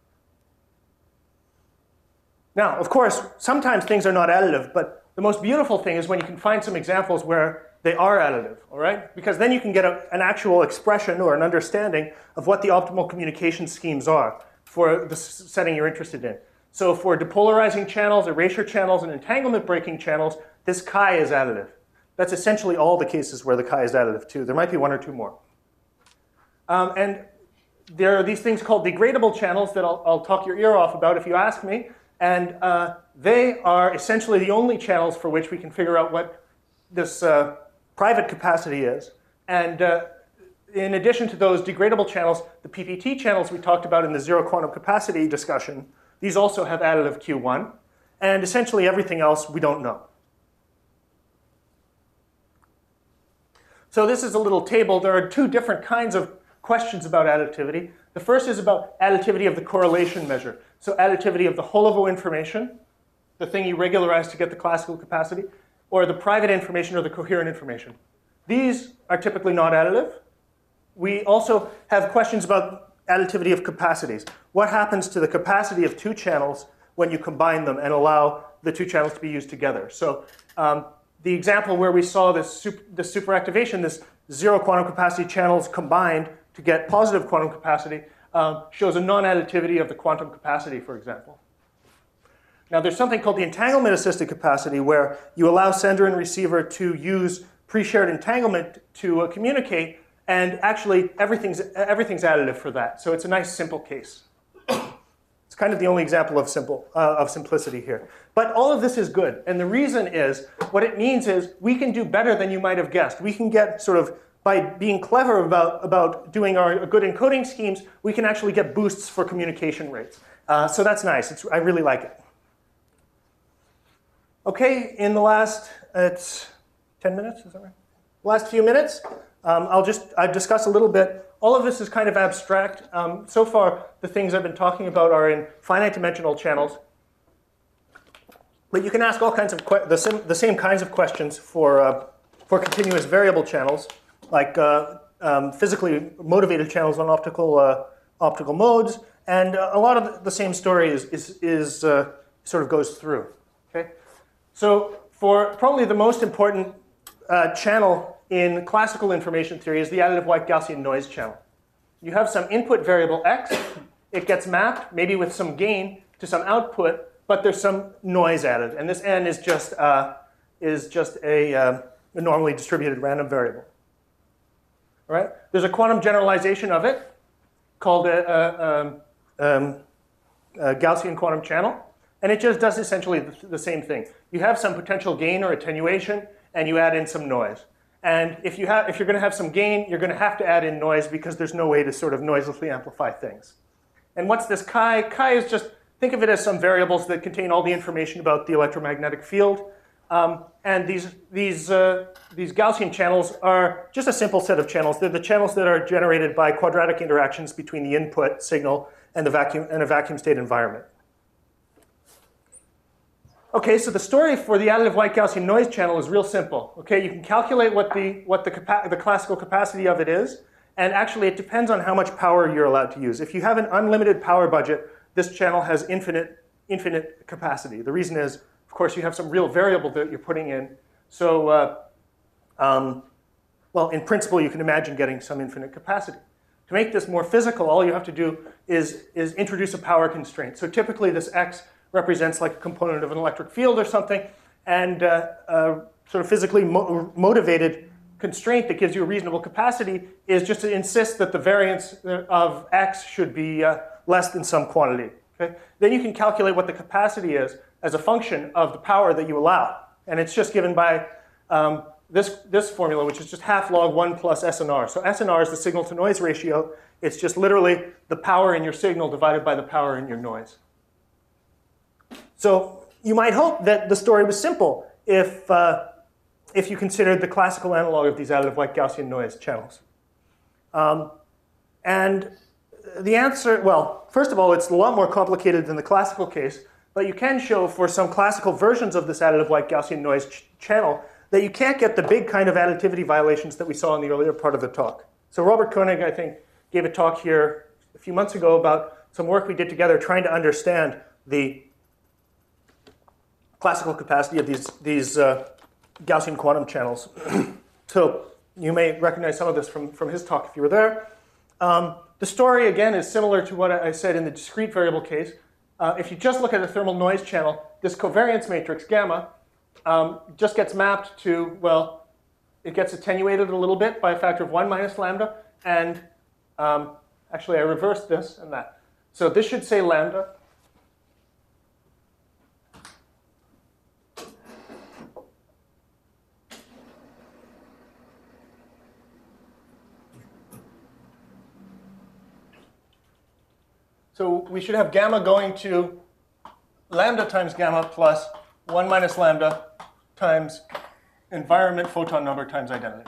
Now, of course, sometimes things are not additive, but the most beautiful thing is when you can find some examples where they are additive, all right? Because then you can get an actual expression or an understanding of what the optimal communication schemes are for the setting you're interested in. So for depolarizing channels, erasure channels, and entanglement breaking channels, this chi is additive. That's essentially all the cases where the chi is additive too. There might be one or two more. And there are these things called degradable channels that I'll talk your ear off about if you ask me. And they are essentially the only channels for which we can figure out what this private capacity is. And in addition to those degradable channels, the PPT channels we talked about in the zero quantum capacity discussion, these also have additive Q1. And essentially everything else we don't know. So this is a little table. There are two different kinds of questions about additivity. The first is about additivity of the correlation measure. So additivity of the Holovo information, the thing you regularize to get the classical capacity, or the private information or the coherent information. These are typically not additive. We also have questions about additivity of capacities. What happens to the capacity of two channels when you combine them and allow the two channels to be used together? So the example where we saw this superactivation, this zero quantum capacity channels combined to get positive quantum capacity, shows a non-additivity of the quantum capacity, for example. Now there's something called the entanglement-assisted capacity where you allow sender and receiver to use pre-shared entanglement to communicate, and actually everything's additive for that. So it's a nice simple case. It's kind of the only example of simplicity here. But all of this is good, and the reason is, what it means is we can do better than you might have guessed. We can get sort of, by being clever about doing our good encoding schemes, we can actually get boosts for communication rates. So that's nice. I really like it. Okay, in the last, it's 10 minutes, is that right? Last few minutes, I'll discuss a little bit. All of this is kind of abstract. So far, the things I've been talking about are in finite dimensional channels. But you can ask all kinds of the same kinds of questions for continuous variable channels, like physically motivated channels on optical modes, and a lot of the same story is sort of goes through. Okay, so for probably the most important channel in classical information theory is the additive white Gaussian noise channel. You have some input variable x, it gets mapped, maybe with some gain, to some output, but there's some noise added, and this n is just a normally distributed random variable. All right? There's a quantum generalization of it called a Gaussian quantum channel, and it just does essentially the same thing. You have some potential gain or attenuation, and you add in some noise. And if you're going to have some gain, you're going to have to add in noise because there's no way to sort of noiselessly amplify things. And what's this chi? Chi is just, think of it as some variables that contain all the information about the electromagnetic field. And these Gaussian channels are just a simple set of channels. They're the channels that are generated by quadratic interactions between the input signal and a vacuum state environment. Okay, so the story for the additive white Gaussian noise channel is real simple. Okay, you can calculate what the classical capacity of it is, and actually it depends on how much power you're allowed to use. If you have an unlimited power budget, this channel has infinite capacity. The reason is, of course, you have some real variable that you're putting in. So, well, in principle, you can imagine getting some infinite capacity. To make this more physical, all you have to do is introduce a power constraint. So typically, this x represents like a component of an electric field or something, and sort of physically motivated constraint that gives you a reasonable capacity is just to insist that the variance of x should be less than some quantity. Okay? Then you can calculate what the capacity is as a function of the power that you allow. And it's just given by this formula, which is just half log 1 plus SNR. So SNR is the signal to noise ratio. It's just literally the power in your signal divided by the power in your noise. So you might hope that the story was simple if you considered the classical analog of these additive white Gaussian noise channels. And the answer, well, first of all, it's a lot more complicated than the classical case. but you can show for some classical versions of this additive white Gaussian noise channel that you can't get the big kind of additivity violations that we saw in the earlier part of the talk. So Robert Koenig, I think, gave a talk here a few months ago about some work we did together trying to understand the classical capacity of these Gaussian quantum channels. So you may recognize some of this from his talk if you were there. The story, again, is similar to what I said in the discrete variable case. If you just look at a thermal noise channel, this covariance matrix, gamma, just gets mapped to, well, it gets attenuated a little bit by a factor of 1 minus lambda. And actually, I reversed this and that. So this should say lambda. So we should have gamma going to lambda times gamma plus 1 minus lambda times environment photon number times identity.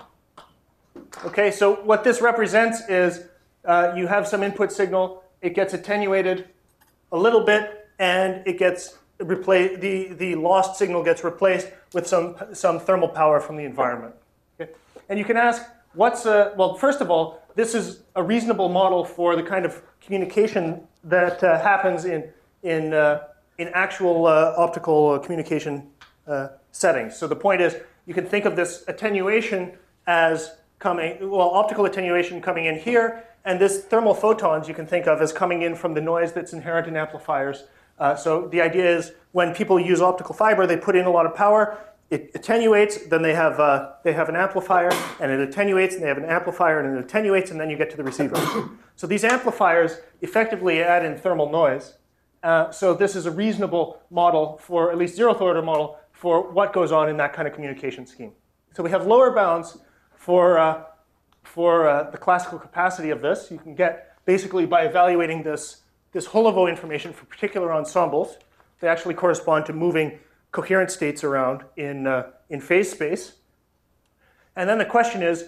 Okay, so what this represents is you have some input signal, it gets attenuated a little bit, and it gets replaced. The lost signal gets replaced with some thermal power from the environment. Okay? And you can ask, well, first of all, this is a reasonable model for the kind of communication that happens in actual optical communication settings. So the point is, you can think of this attenuation as optical attenuation coming in here, and this thermal photons you can think of as coming in from the noise that's inherent in amplifiers. So the idea is when people use optical fiber, they put in a lot of power, it attenuates, then they have an amplifier, and it attenuates, and they have an amplifier, and it attenuates, and then you get to the receiver. So these amplifiers effectively add in thermal noise. So this is a reasonable model for, at least zeroth order model, for what goes on in that kind of communication scheme. So we have lower bounds for the classical capacity of this. You can get basically by evaluating this Holovo information for particular ensembles. They actually correspond to moving coherent states around in phase space. And then the question is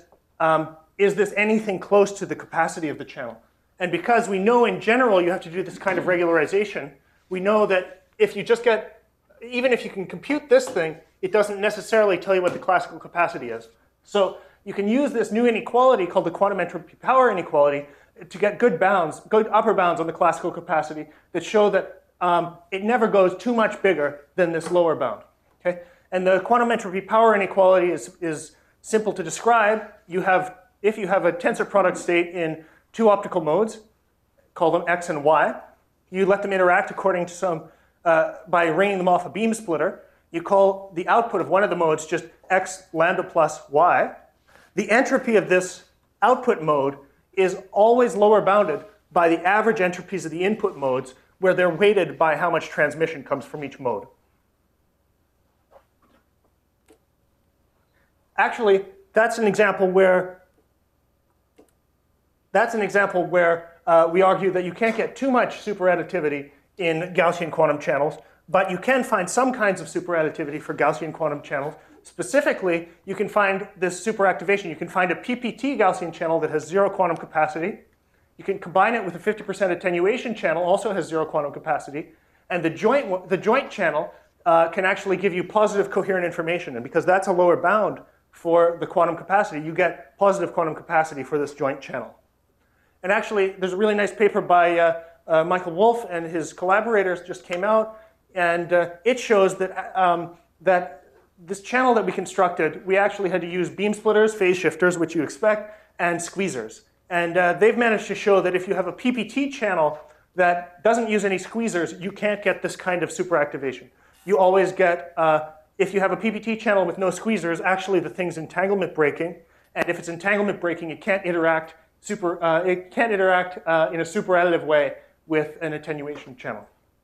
this anything close to the capacity of the channel? And because we know in general you have to do this kind of regularization, we know that if you just get, even if you can compute this thing, it doesn't necessarily tell you what the classical capacity is. So you can use this new inequality called the quantum entropy power inequality to get good upper bounds on the classical capacity that show that it never goes too much bigger than this lower bound. Okay? And the quantum entropy power inequality is simple to describe. If you have a tensor product state in two optical modes, call them x and y, you let them interact according to some, by raining them off a beam splitter. You call the output of one of the modes just x lambda plus y. The entropy of this output mode is always lower bounded by the average entropies of the input modes, where they're weighted by how much transmission comes from each mode. Actually, that's an example where we argue that you can't get too much superadditivity in Gaussian quantum channels, but you can find some kinds of superadditivity for Gaussian quantum channels. Specifically, you can find this superactivation. You can find a PPT Gaussian channel that has 0 quantum capacity. You can combine it with a 50% attenuation channel, also has 0 quantum capacity. And the joint channel can actually give you positive coherent information. And because that's a lower bound for the quantum capacity, you get positive quantum capacity for this joint channel. And actually, there's a really nice paper by Michael Wolf and his collaborators just came out. And it shows that this channel that we constructed, we actually had to use beam splitters, phase shifters, which you expect, and squeezers. And they've managed to show that if you have a PPT channel that doesn't use any squeezers, you can't get this kind of superactivation. You always get, if you have a PPT channel with no squeezers, actually the thing's entanglement breaking. And if it's entanglement breaking, it can't interact in a superadditive way with an attenuation channel.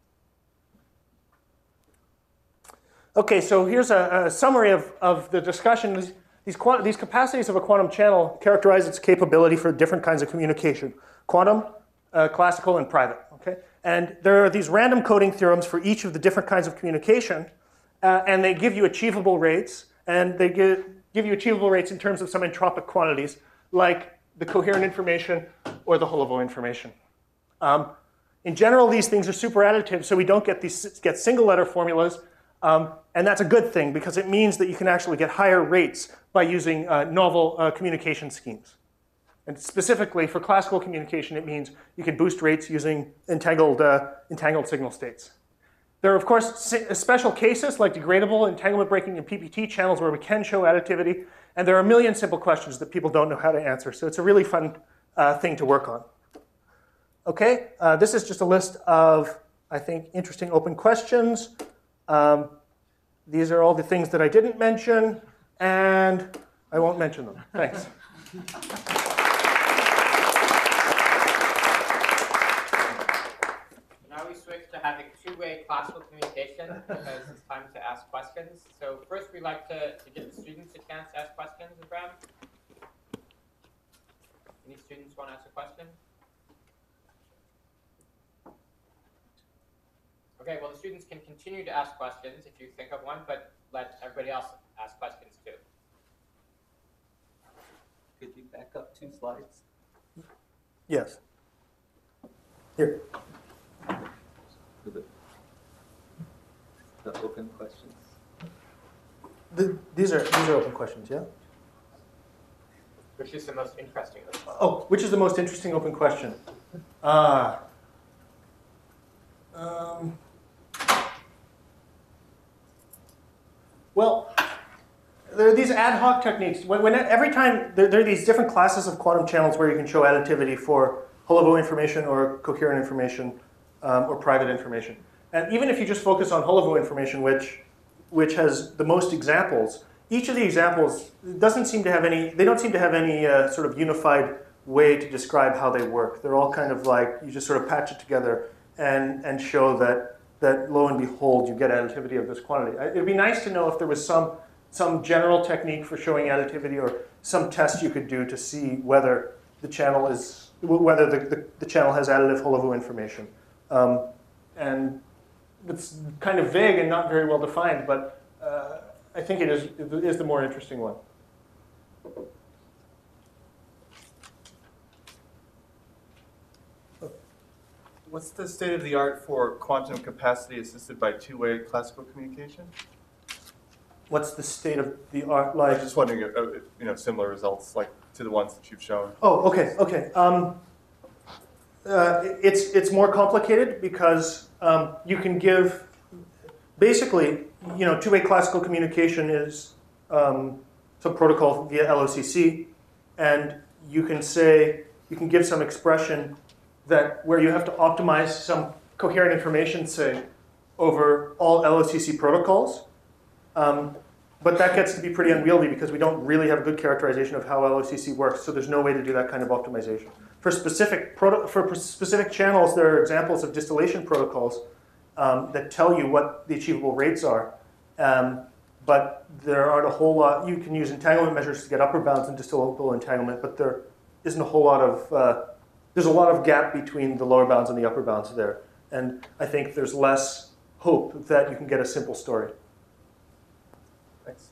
Okay, so here's a summary of the discussion. These capacities of a quantum channel characterize its capability for different kinds of communication: quantum, classical, and private. Okay, and there are these random coding theorems for each of the different kinds of communication, and they give you achievable rates, and they give you achievable rates in terms of some entropic quantities, like the coherent information or the Holovo information. In general, these things are super additive, so we don't get single letter formulas. And that's a good thing because it means that you can actually get higher rates by using novel communication schemes. And specifically for classical communication, it means you can boost rates using entangled signal states. There are, of course, special cases like degradable, entanglement breaking, and PPT channels where we can show additivity. And there are a million simple questions that people don't know how to answer. So it's a really fun thing to work on. Okay, this is just a list of, I think, interesting open questions. These are all the things that I didn't mention, and I won't mention them. Thanks. Now we switch to having two-way classical communication because it's time to ask questions. So first we like to give the students a chance to ask questions, Abraham. Any students want to ask a question? Okay, well the students can continue to ask questions if you think of one, but let everybody else ask questions too. Could you back up 2 slides? Yes. Here. The open questions. These are open questions, yeah? Which is the most interesting of them? Oh, which is the most interesting open question? Well, there are these ad hoc techniques. Every time there are these different classes of quantum channels where you can show additivity for whole-level information or coherent information or private information. And even if you just focus on whole-level information, which has the most examples, each of the examples doesn't seem to have any. They don't seem to have any sort of unified way to describe how they work. They're all kind of like you just sort of patch it together and show that lo and behold you get additivity of this quantity. It'd be nice to know if there was some general technique for showing additivity or some test you could do to see whether the channel is the channel has additive whole-level information. And it's kind of vague and not very well defined, but I think it is the more interesting one. What's the state of the art for quantum capacity assisted by two-way classical communication? What's the state of the art I like? was just wondering if similar results like to the ones that you've shown. Oh, okay. It's more complicated because you can give, basically, two-way classical communication is some protocol via LOCC, and you can give some expression where you have to optimize some coherent information, say, over all LOCC protocols. But that gets to be pretty unwieldy because we don't really have a good characterization of how LOCC works, so there's no way to do that kind of optimization. For specific channels, there are examples of distillation protocols that tell you what the achievable rates are. But there aren't a whole lot. You can use entanglement measures to get upper bounds in distillable entanglement, but there isn't a whole lot of, there's a lot of gap between the lower bounds and the upper bounds there. And I think there's less hope that you can get a simple story. Thanks.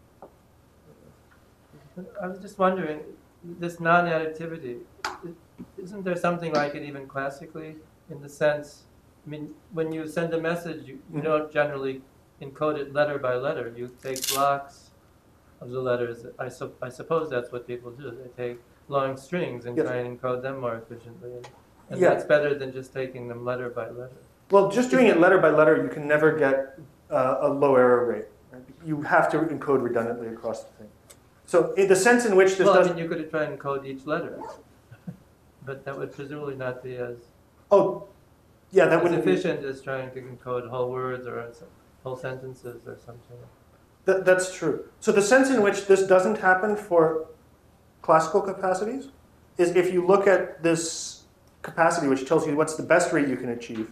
I was just wondering, this non-additivity, isn't there something like it even classically in the sense, I mean, when you send a message, you don't generally encode it letter by letter. You take blocks of the letters. I suppose that's what people do. They take long strings and try and encode them more efficiently. And that's better than just taking them letter by letter. Well, just doing it letter by letter, you can never get a low error rate. Right? You have to encode redundantly across the thing. So in the sense in which this I does... mean, you could try and encode each letter. But that would presumably not be as efficient as trying to encode whole words or whole sentences or something. That's true. So the sense in which this doesn't happen for classical capacities is if you look at this capacity, which tells you what's the best rate you can achieve,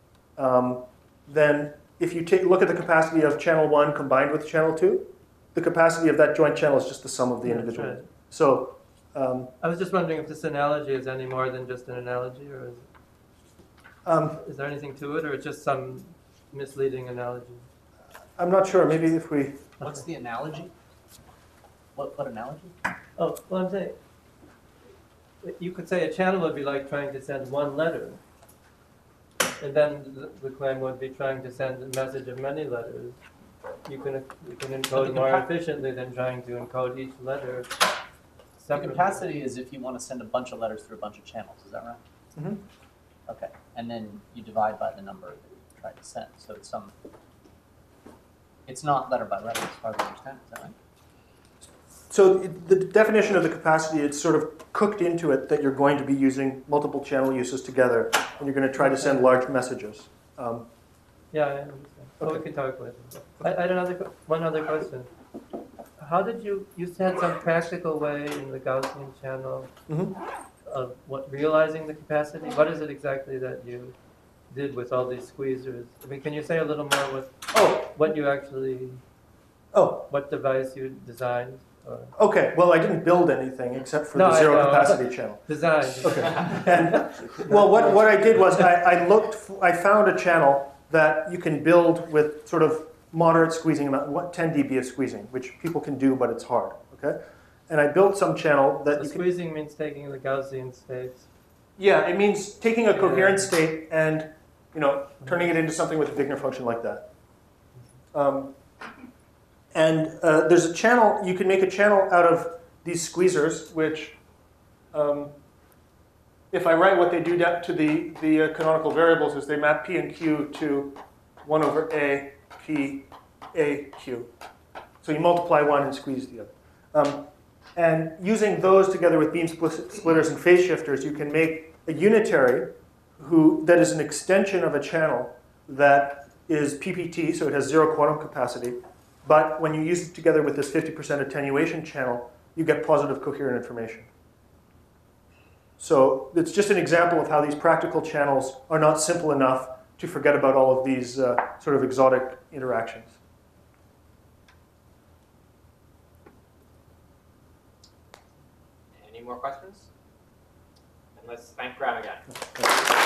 then if you look at the capacity of channel 1 combined with channel 2, the capacity of that joint channel is just the sum of the individual. Right. So I was just wondering if this analogy is any more than just an analogy, or is there anything to it, or it's just some misleading analogy? I'm not sure. Maybe if we... What's the analogy? What analogy? Oh, well, I'm saying, you could say a channel would be like trying to send one letter. And then the claim would be trying to send a message of many letters. You can encode more efficiently than trying to encode each letter The separately. capacity is if you want to send a bunch of letters through a bunch of channels, is that right? Mhm. Okay, and then you divide by the number that you try to send, so it's not letter by letter as far as I understand, is that right? So the definition of the capacity, it's sort of cooked into it that you're going to be using multiple channel uses together, and you're going to try to send large messages. Yeah, I understand. Well, we Okay. can talk later. I had one other question. How did you said some practical way in the Gaussian channel Mhm. of realizing the capacity? What is it exactly that you did with all these squeezers? I mean, can you say a little more what you actually, what device you designed? Or Okay. Well, I didn't build anything except for No, the I zero know. capacity channel. designed? Okay. And, well, what I did was I found a channel that you can build with sort of moderate squeezing amount, 10 dB of squeezing, which people can do, but it's hard. Okay. And I built some channel that So you can. squeezing means taking the Gaussian states. Yeah, it means taking a coherent Yeah. state and turning it into something with a Wigner function like that. There's a channel, you can make a channel out of these squeezers, which, if I write what they do to the canonical variables, is they map P and Q to 1 over A, P, A, Q. So you multiply one and squeeze the other. And using those together with beam splitters and phase shifters, you can make a unitary that is an extension of a channel that is PPT, so it has 0 quantum capacity. But when you use it together with this 50% attenuation channel, you get positive coherent information. So it's just an example of how these practical channels are not simple enough to forget about all of these sort of exotic interactions. Any more questions? And let's thank Graham again.